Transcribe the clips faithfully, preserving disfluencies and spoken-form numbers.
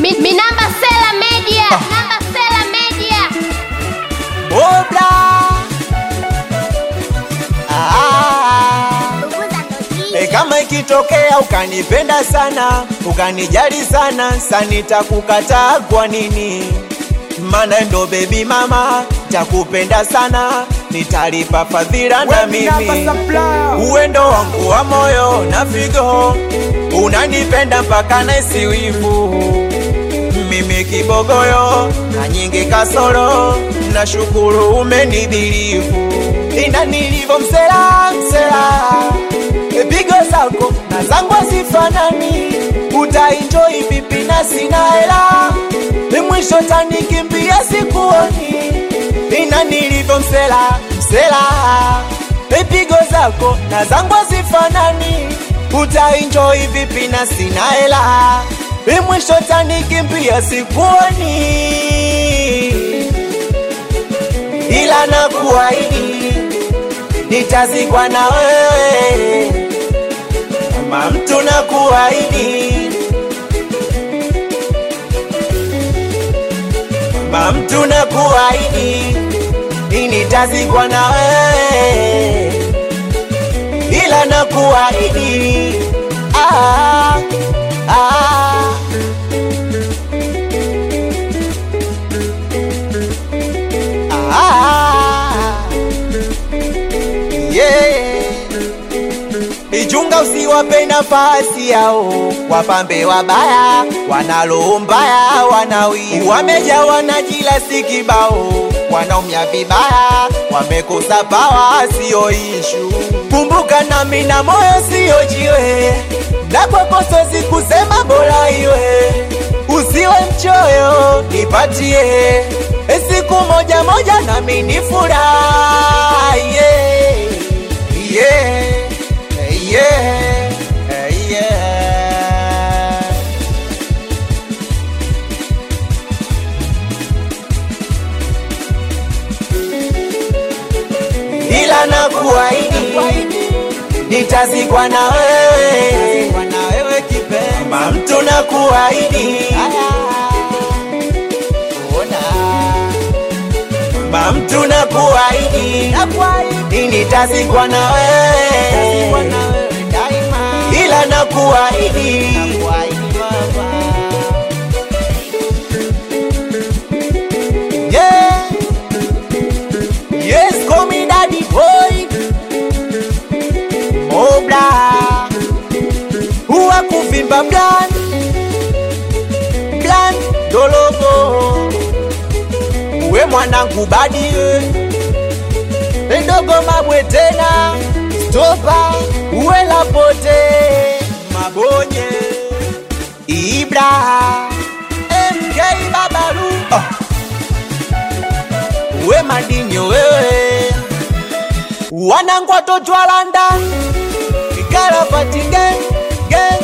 Minamba Sela Media, ah. Namba Sela Media. Obla. Ah. E, kama ikitokea ukanipenda sana, ukanijali sana, sanita kukataa kwa nini? Mana ndo baby mama, takupenda sana, nitalipa fadhila na mimi. Uendo wangu wa moyo na figo, unanipenda mpaka naisi wivu. Mimi kibogoyo, na nyingi kasoro, na shukuru umenidhilifu. Ina nilivo msela, msela, epigo zako, na zangu zifanani. Utaenjoy vipi na sina hela, ni mwisho tanikimbia sikuoni. Ina nilivo msela, msela, epigo zako, na zangu zifanani. Utaenjoy vipi na sina hela, ni mwisho tanikimbia sikuoni. Ila nakuahidi nitazikwa na wewe, kama mtu nakuahidi, kama mtu nakuahidi nitazikwa na wewe. Ila nakuahidi ah, ah. Ichunga usiwape nafasi yao, wapambe wabaya, wanalo mbaya, wanawi wamejawa na kila sikibao, wanaumia vibaya, wamekosa pawa, sio ishu. Kumbuka nami na moyo sio jiwe, na kwa koso sikusema bora iwe. Usiwe mchoyo, nipatie siku moja moja nami nifurahi. Yeah, yeah. Yeah, yeah. Ila nakuahidi nitazikwa na wewe, kama mtu nakuahidi, kama mtu nakuahidi nitazikwa na wewe. Ila nakuahidi, yeah, yes, call me daddy boy. Obla, uwa kuvimba blan, blan dologo. Uwe mwanangu badi, endogo mabwe tena, stopa, uwe lapote, mabonye, Ibra, M K Babalu, oh. Uwe madinyo wewe, wanangu watoto wa London, Ikarafati gang, gang,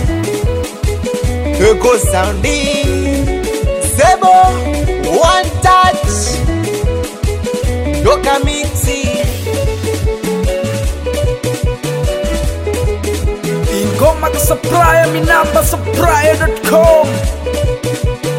Eko Soundi, Sebo, One Touch, Doka Mixi, Ingoma ka supplier, minamba supplier dot com.